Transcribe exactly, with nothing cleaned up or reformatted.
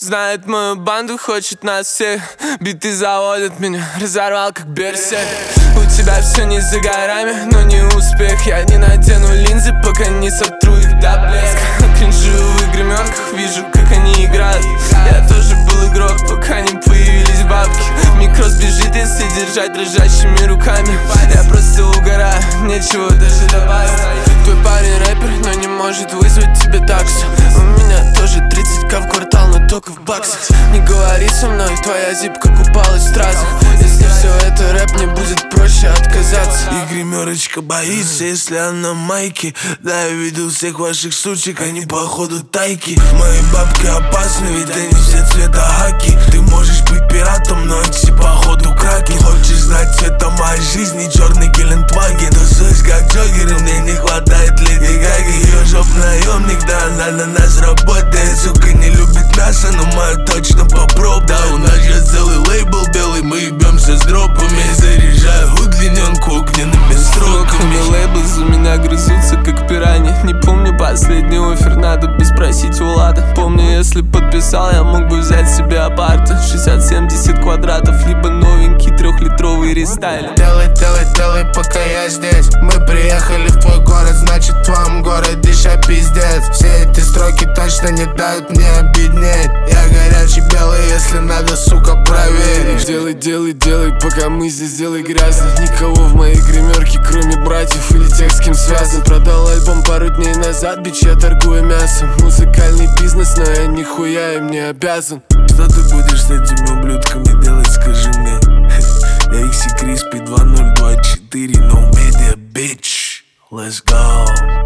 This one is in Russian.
Знает мою банду, хочет нас всех. Биты заводят меня, разорвал как берсерк. У тебя все не за горами, но не успех. Я не надену линзы, пока не сотру их до блеска. Кринжую в гримерках, вижу, как они играют. Я тоже был игрок, пока не появились бабки. Микрос бежит, если держать дрожащими руками. Я просто угораю, нечего даже добавить. Твой парень рэпер, но не может вызвать тебе таксу. У меня тоже тридцать ка в квартал, но только в баксах. Не говори со мной, твоя зипка купалась в стразах. Если все это рэп, мне будет проще отказаться. И гримерочка боится, если она майки. Да, я видел всех ваших сучек, они походу тайки. Мои бабки опасны, ведь они все цвета хаки. Ты можешь быть пиратом, но эти походу краки. Хочешь знать цвета моей жизни, черный Гелендваген. Тусуюсь как Джокер, мне не хватает Леди Гаги. Ее жоп наемник, да она на нас работает. Сука не любит мясо, но мою точно попробуй. Да, у нас же целый лейбл белый, мы ебемся с дропами. Заряжаю удлиненку огненными строками. Лейблы за меня грызутся как пираньи. Не помню последний оффер, надо бы спросить у Влада. Помню, если подписал, я мог бы взять себе апарта шестьдесят-семьдесят квадратов, либо новенький трехлитровый рестайлинг. Делай, делай, делай, пока я здесь. Мы приехали в твой город, значит в твоем городе ща пиздец. Все эти строки точно не дают мне обеднеть. Я горячий белый, если надо, сука, проверить. Делай, делай, делай, пока мы здесь, делай грязно. Никого в моей гримерке, кроме братьев или тех, с кем связан. Продал альбом пару дней назад, бич, я торгую мясом. Музыкальный бизнес, но я нихуя им не обязан. Что ты будешь с этими ублюдками делать, скажи мне? Я Икси Криспи два ноль два четыре, no media, bitch. Let's go.